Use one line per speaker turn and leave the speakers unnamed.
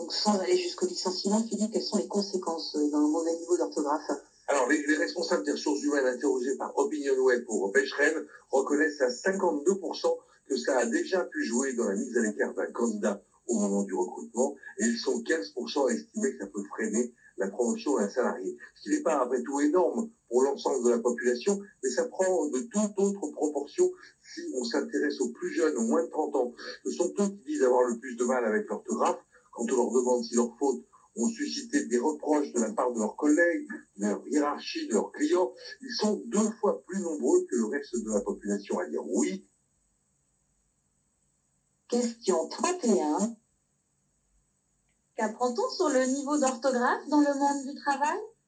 Donc sans aller jusqu'au licenciement, Philippe, quelles sont les conséquences d'un mauvais niveau d'orthographe?
Alors, les responsables des ressources humaines interrogés par OpinionWay pour Becherel reconnaissent à 52% que ça a déjà pu jouer dans la mise à l'écart d'un candidat au moment du recrutement, et ils sont 15% à estimer que ça peut freiner la promotion d'un salarié. Ce qui n'est pas, après tout, énorme pour l'ensemble de la population, mais ça prend de toute autre proportion si on s'intéresse aux plus jeunes, aux moins de 30 ans. Ce sont eux qui disent avoir le plus de mal avec l'orthographe. Quand on leur demande si leurs fautes ont suscité des reproches de la part de leurs collègues, de leur hiérarchie, de leurs clients, ils sont 2 fois plus nombreux que le reste de la population à dire oui.
Question 31. Qu'apprend-on sur le niveau d'orthographe dans le monde du travail?